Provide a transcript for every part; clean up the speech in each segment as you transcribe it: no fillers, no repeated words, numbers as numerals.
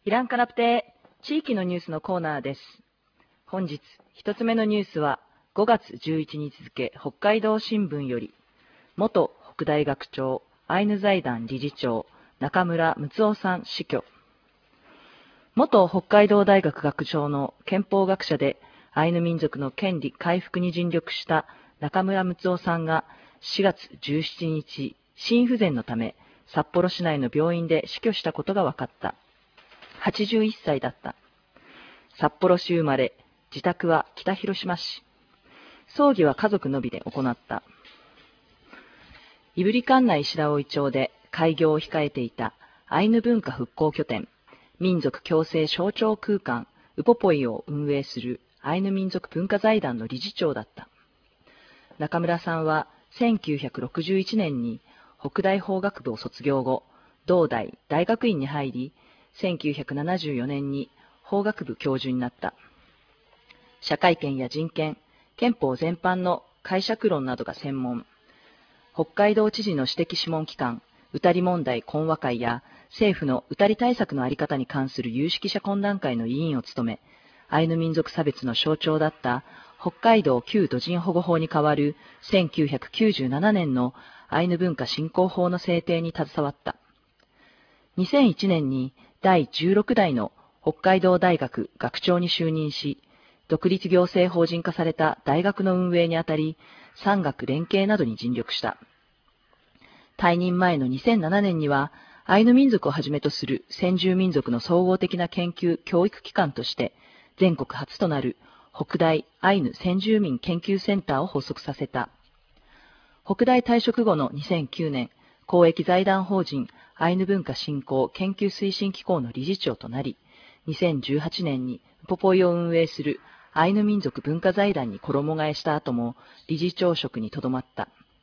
イランカラプテ地域のニュースのコーナーです。本日一つ目のニュースは5月11日付北海道新聞より、元北大学長アイヌ財団理事長中村睦夫さん死去。元北海道大学学長の憲法学者でアイヌ民族の権利回復に尽力した中村睦夫さんが4月17日、心不全のため札幌市内の病院で死去したことが分かった。81歳だった。札幌市生まれ、自宅は北広島市。葬儀は家族のみで行った。胆振管内白老町で開業を控えていたアイヌ文化復興拠点、民族共生象徴空間ウポポイを運営するアイヌ民族文化財団の理事長だった。中村さんは1961年に北大法学部を卒業後、同大大学院に入り、1974年に法学部教授になった。社会権や人権、憲法全般の解釈論などが専門。北海道知事の私的諮問機関、うたり問題懇話会や政府のうたり対策の在り方に関する有識者懇談会の委員を務め、アイヌ民族差別の象徴だった北海道旧土人保護法に代わる1997年のアイヌ文化振興法の制定に携わった。2001年に第16代の北海道大学学長に就任し、独立行政法人化された大学の運営にあたり、産学連携などに尽力した。退任前の2007年には、アイヌ民族をはじめとする先住民族の総合的な研究・教育機関として、全国初となる北大アイヌ先住民研究センターを発足させた。北大退職後の2009年、公益財団法人アイヌ文化振興研究推進機構の理事長となり、2018年にウポポイを運営するアイヌ民族文化財団に衣替えした後も理事長職にとどまった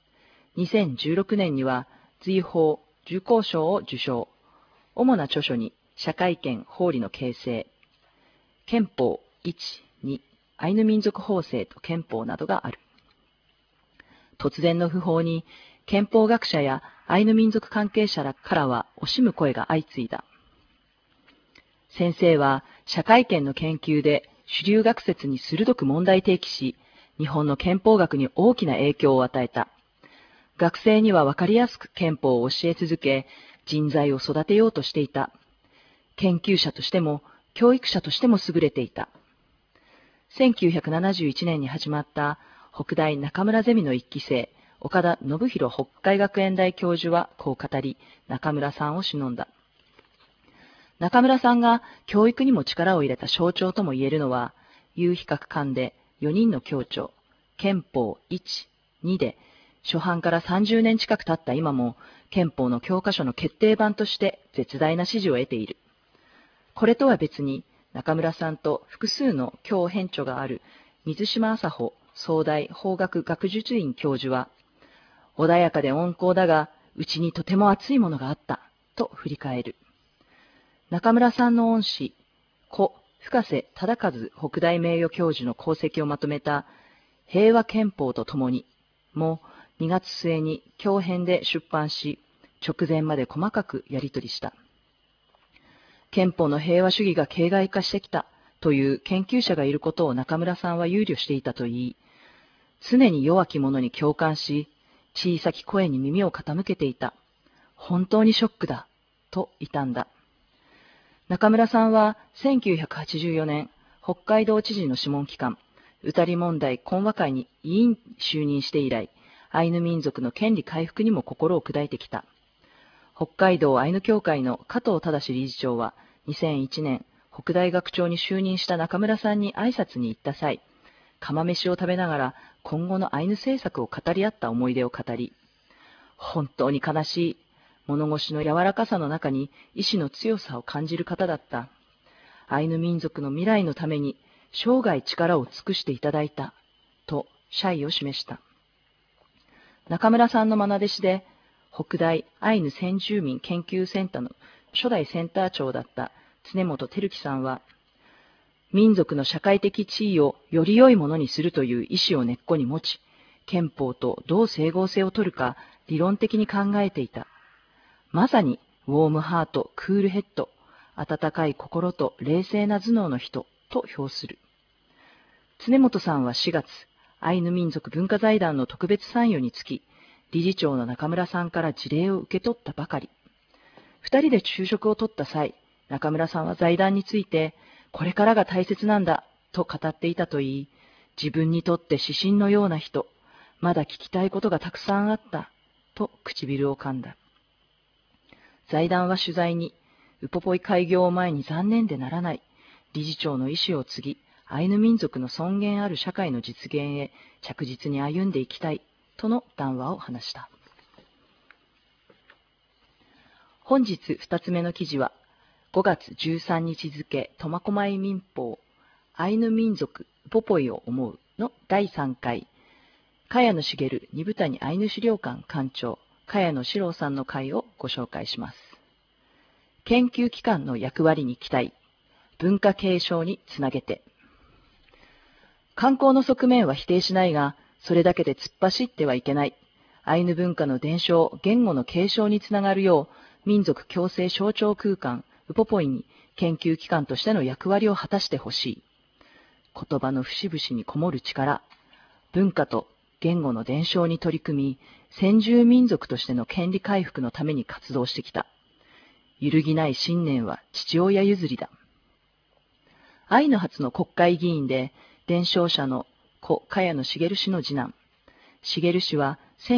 。2016年には随宝重工賞を受賞。主な著書に社会権法理の形成、憲法1、2、アイヌ民族法制と憲法などがある。突然の訃報に憲法学者やアイヌ民族関係者らからは惜しむ声が相次いだ。先生は社会権の研究で主流学説に鋭く問題提起し、日本の憲法学に大きな影響を与えた。学生には分かりやすく憲法を教え続け、人材を育てようとしていた。研究者としても教育者としても優れていた。1971年に始まった北大中村ゼミの1期生、岡田信弘北海学園大教授はこう語り、中村さんを偲んだ。中村さんが教育にも力を入れた象徴とも言えるのは、有比較館で4人の教著、憲法1、2で、初版から30年近く経った今も、憲法の教科書の決定版として絶大な支持を得ている。これとは別に、中村さんと複数の教編著がある水島麻穂総大法学学術院教授は、穏やかで温厚だが、うちにとても熱いものがあった、と振り返る。中村さんの恩師、故深瀬忠和北大名誉教授の功績をまとめた平和憲法とともにも2月末に教編で出版し、直前まで細かくやり取りした。憲法の平和主義が形骸化してきたという研究者がいることを中村さんは憂慮していたといい、常に弱き者に共感し、小さき声に耳を傾けていた。本当にショックだ、と悼んだ。中村さんは1984年、北海道知事の諮問機関、うたり問題懇話会に委員就任して以来、アイヌ民族の権利回復にも心を砕いてきた。北海道アイヌ協会の加藤忠理事長は、2001年、北大学長に就任した中村さんに挨拶に行った際、釜飯を食べながら今後のアイヌ政策を語り合った思い出を語り、本当に悲しい、物腰の柔らかさの中に意志の強さを感じる方だった。アイヌ民族の未来のために生涯力を尽くしていただいた、と謝意を示した。中村さんの愛弟子で、北大アイヌ先住民研究センターの初代センター長だった常本照樹さんは、民族の社会的地位をより良いものにするという意志を根っこに持ち、憲法とどう整合性を取るか理論的に考えていた。まさにウォームハート、クールヘッド、 温かい心と冷静な頭脳の人と評する。常本さんは4月、アイヌ民族文化財団の特別参与につき、理事長の中村さんから辞令を受け取ったばかり。二人で昼食をとった際、中村さんは財団について、これからが大切なんだ、と語っていたといい、自分にとって指針のような人、まだ聞きたいことがたくさんあった、と唇を噛んだ。財団は取材に、ウポポイ開業を前に残念でならない、理事長の意思を継ぎ、アイヌ民族の尊厳ある社会の実現へ着実に歩んでいきたい、との談話を話した。本日二つ目の記事は、5月13日付苫小牧民報、アイヌ民族ウポポイを思うの第3回、茅野茂二部谷アイヌ資料館館長、茅野史郎さんの会をご紹介します。研究機関の役割に期待、文化継承につなげて。観光の側面は否定しないが、それだけで突っ走ってはいけない。アイヌ文化の伝承、言語の継承につながるよう、民族共生象徴空間、ウポポイに研究機関としての役割を果たしてほしい。言葉の節々にこもる力、文化と言語の伝承に取り組み、先住民族としての権利回復のために活動してきた。揺るぎない信念は父親譲りだ。アイヌ初の国会議員で、伝承者の故茅野茂氏の次男。茂氏は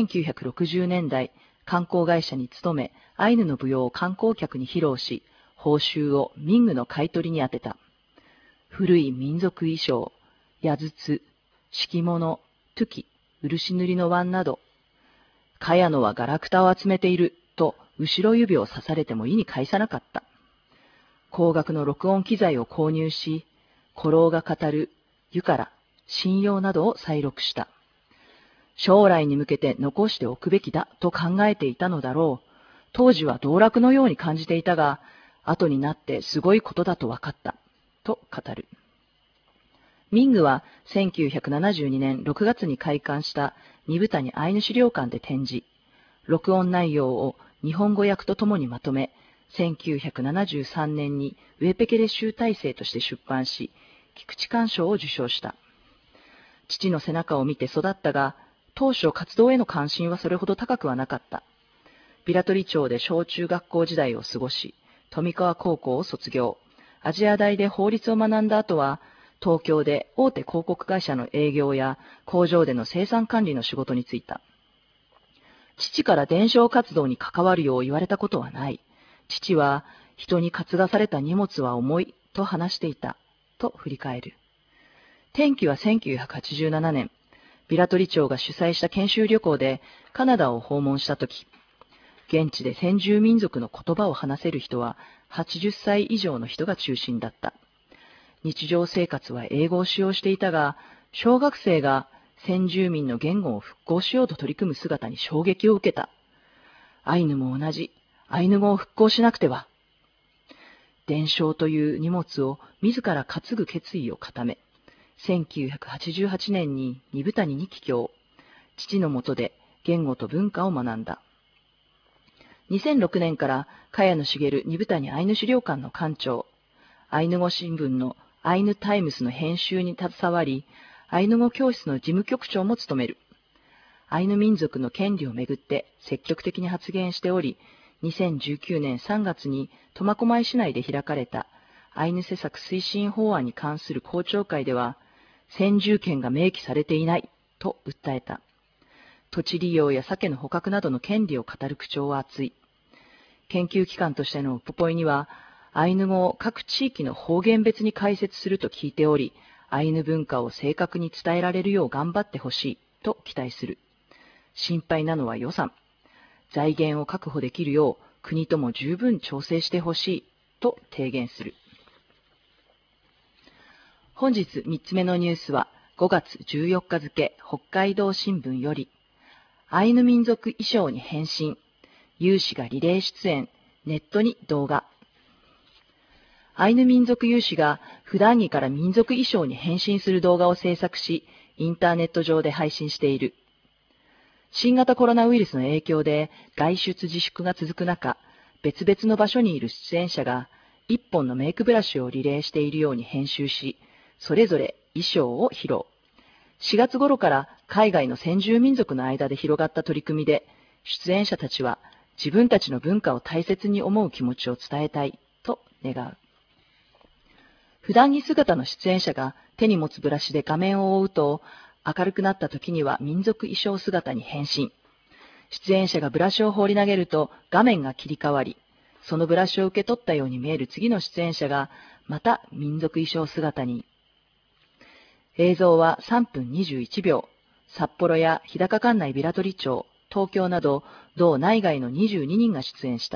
1960年代、観光会社に勤め、アイヌの舞踊を観光客に披露し、報酬を民具の買い取りに充てた。古い民族衣装、矢筒、敷物、トゥキ、漆塗りの碗など、茅野はガラクタを集めていると後ろ指を刺されても意に介さなかった。高額の録音機材を購入し、古老が語る湯から神謡などを再録した。将来に向けて残しておくべきだと考えていたのだろう。当時は道楽のように感じていたが、後になってすごいことだと分かった。と語る。民具は1972年6月に開館した二部谷アイヌ資料館で展示。録音内容を日本語訳とともにまとめ、1973年にウェペケレ集大成として出版し、菊池寛賞を受賞した。父の背中を見て育ったが、当初活動への関心はそれほど高くはなかった。平取町で小中学校時代を過ごし、富川高校を卒業。亜細亜大で法律を学んだ後は、東京で大手広告会社の営業や工場での生産管理の仕事に就いた。父から伝承活動に関わるよう言われたことはない。父は、人に担がされた荷物は重いと話していた、と振り返る。転機は1987年、平取町が主催した研修旅行でカナダを訪問したとき、現地で先住民族の言葉を話せる人は80歳以上の人が中心だった。日常生活は英語を使用していたが、小学生が先住民の言語を復興しようと取り組む姿に衝撃を受けた。アイヌも同じ、アイヌ語を復興しなくては。伝承という荷物を自ら担ぐ決意を固め、1988年に二部谷に帰郷。父の下で言語と文化を学んだ。2006年から茅野茂二部谷アイヌ資料館の館長、アイヌ語新聞のアイヌタイムスの編集に携わり、アイヌ語教室の事務局長も務める。アイヌ民族の権利をめぐって積極的に発言しており、2019年3月に苫小牧市内で開かれたアイヌ施策推進法案に関する公聴会では、先住権が明記されていないと訴えた。土地利用や鮭の捕獲などの権利を語る口調は熱い。研究機関としてのウポポイには、アイヌ語を各地域の方言別に解説すると聞いており、アイヌ文化を正確に伝えられるよう頑張ってほしいと期待する。心配なのは予算。財源を確保できるよう国とも十分調整してほしいと提言する。本日3つ目のニュースは5月14日付北海道新聞より、アイヌ民族衣装に変身、有志がリレー出演、ネットに動画。アイヌ民族有志が普段着から民族衣装に変身する動画を制作し、インターネット上で配信している。新型コロナウイルスの影響で外出自粛が続く中、別々の場所にいる出演者が一本のメイクブラシをリレーしているように編集し、それぞれ衣装を披露。4月頃から海外の先住民族の間で広がった取り組みで、出演者たちは自分たちの文化を大切に思う気持ちを伝えたいと願う。普段着姿の出演者が手に持つブラシで画面を覆うと、明るくなった時には民族衣装姿に変身。出演者がブラシを放り投げると画面が切り替わり、そのブラシを受け取ったように見える次の出演者がまた民族衣装姿に。映像は3分21秒。札幌や日高管内平取町、東京など同内外の22人が出演した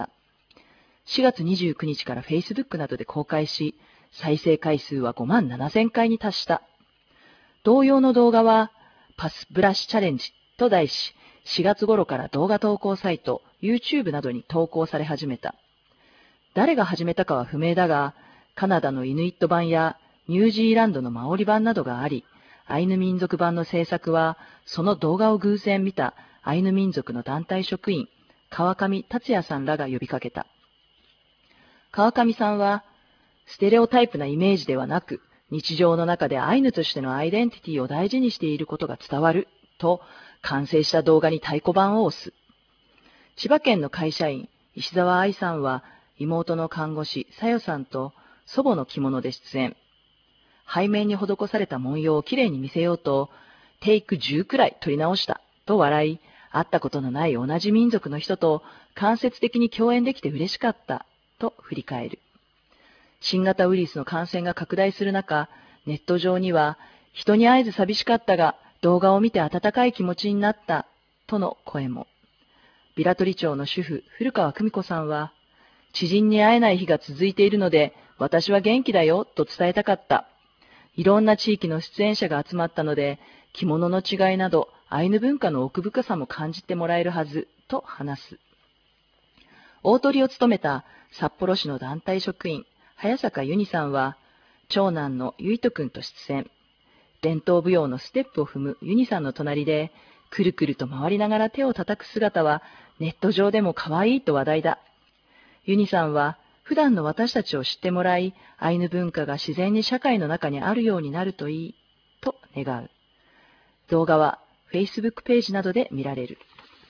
。4月29日から Facebook などで公開し、再生回数は5万7000回に達した。同様の動画はパスブラシチャレンジと題し、4月頃から動画投稿サイト YouTube などに投稿され始めた。誰が始めたかは不明だが、カナダのイヌイット版やニュージーランドのマオリ版などがあり、アイヌ民族版の制作は、その動画を偶然見たアイヌ民族の団体職員、川上達也さんらが呼びかけた。川上さんは、ステレオタイプなイメージではなく、日常の中でアイヌとしてのアイデンティティを大事にしていることが伝わる、と完成した動画に太鼓判を押す。千葉県の会社員、石澤愛さんは、妹の看護師、さよさんと祖母の着物で出演。背面に施された文様をきれいに見せようと、テイク10くらい撮り直した、と笑い、会ったことのない同じ民族の人と間接的に共演できて嬉しかった、と振り返る。新型ウイルスの感染が拡大する中、ネット上には、人に会えず寂しかったが、動画を見て温かい気持ちになった、との声も。平取町の主婦、古川久美子さんは、知人に会えない日が続いているので、私は元気だよ、と伝えたかった。いろんな地域の出演者が集まったので、着物の違いなど、アイヌ文化の奥深さも感じてもらえるはず、と話す。大トリを務めた札幌市の団体職員、早坂由里さんは、長男のゆいとくんと出演。伝統舞踊のステップを踏むユニさんの隣で、くるくると回りながら手を叩く姿は、ネット上でも可愛いと話題だ。ユニさんは、普段の私たちを知ってもらい、アイヌ文化が自然に社会の中にあるようになるといい、と願う。動画は Facebook ページなどで見られる。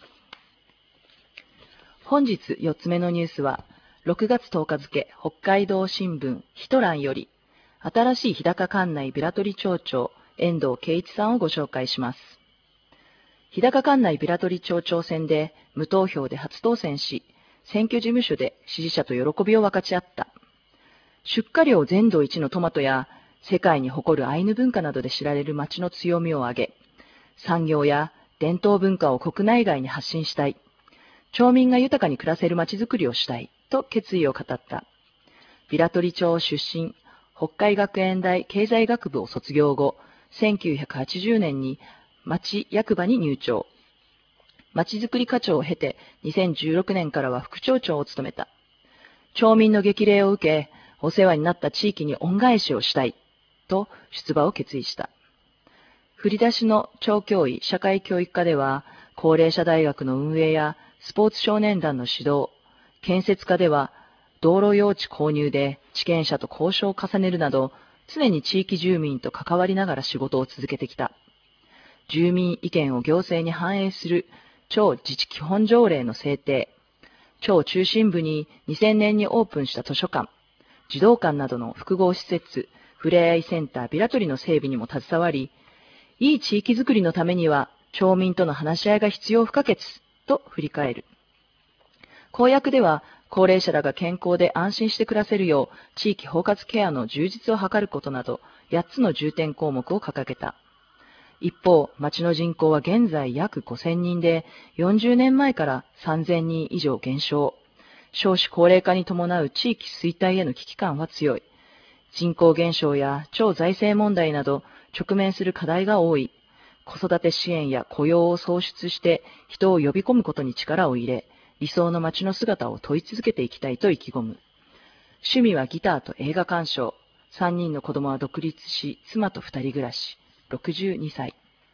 本日4つ目のニュースは、6月10日付北海道新聞ヒトランより、新しい日高管内平取町長、遠藤圭一さんをご紹介します。日高管内平取町長選で無投票で初当選し、選挙事務所で支持者と喜びを分かち合った。出荷量全道一のトマトや世界に誇るアイヌ文化などで知られる町の強みを挙げ、産業や伝統文化を国内外に発信したい。町民が豊かに暮らせる町づくりをしたいと決意を語った。平取町出身、北海学園大経済学部を卒業後、1980年に町役場に入庁。町づくり課長を経て、2016年からは副町長を務めた。町民の激励を受け、お世話になった地域に恩返しをしたい、と出馬を決意した。振り出しの町教委社会教育課では、高齢者大学の運営やスポーツ少年団の指導、建設課では、道路用地購入で地権者と交渉を重ねるなど、常に地域住民と関わりながら仕事を続けてきた。住民意見を行政に反映する町自治基本条例の制定、町中心部に2000年にオープンした図書館、児童館などの複合施設、ふれあいセンタービラトリの整備にも携わり、いい地域づくりのためには町民との話し合いが必要不可欠と振り返る。公約では、高齢者らが健康で安心して暮らせるよう、地域包括ケアの充実を図ることなど、8つの重点項目を掲げた。一方、町の人口は現在約5000人で、40年前から3000人以上減少。少子高齢化に伴う地域衰退への危機感は強い。人口減少や超財政問題など直面する課題が多い。子育て支援や雇用を創出して人を呼び込むことに力を入れ、理想の町の姿を問い続けていきたいと意気込む。趣味はギターと映画鑑賞。3人の子供は独立し、妻と2人暮らし。62歳。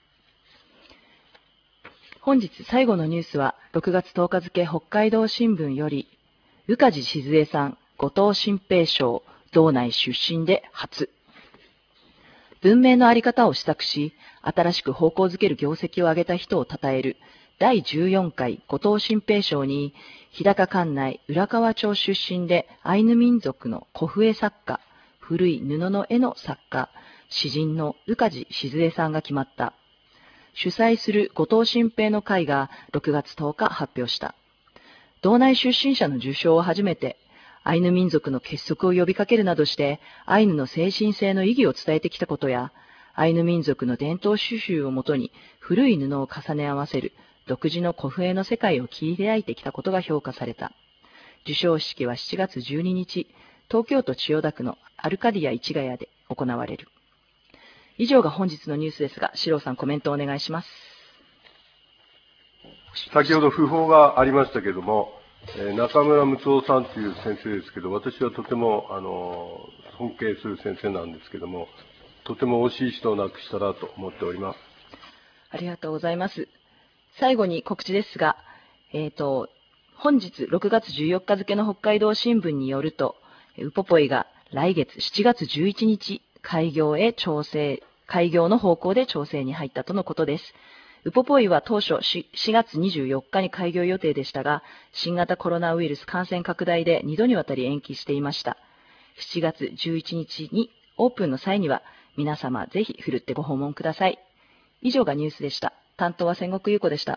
本日最後のニュースは6月10日付北海道新聞より、宇梶静江さん、 後藤新平賞、道内出身で初。文明のあり方を施策し、新しく方向づける業績を上げた人を称える第14回後藤新平賞に、日高管内浦河町出身でアイヌ民族の古笛作家、古い布の絵の作家、詩人の宇梶静江さんが決まった。主催する後藤新平の会が6月10日発表した。道内出身者の受賞を初めて、アイヌ民族の結束を呼びかけるなどして、アイヌの精神性の意義を伝えてきたことや、アイヌ民族の伝統刺繍をもとに古い布を重ね合わせる独自の古笛の世界を切り開いてきたことが評価された。授賞式は7月12日、東京都千代田区のアルカディア市ヶ谷で行われる。以上が本日のニュースですが、四郎さんコメントをお願いします。 先ほど訃報がありましたけれども、中村睦夫さんという先生ですけど、私はとても尊敬する先生なんですけども、とても惜しい人を亡くしたなと思っております。 ありがとうございます。最後に告知ですが、本日6月14日付の北海道新聞によると、ウポポイが来月7月11日、開業の方向で調整に入ったとのことです。ウポポイは当初4月24日に開業予定でしたが、新型コロナウイルス感染拡大で2度にわたり延期していました。7月11日にオープンの際には、皆様ぜひふるってご訪問ください。以上がニュースでした。担当は千石優子でした。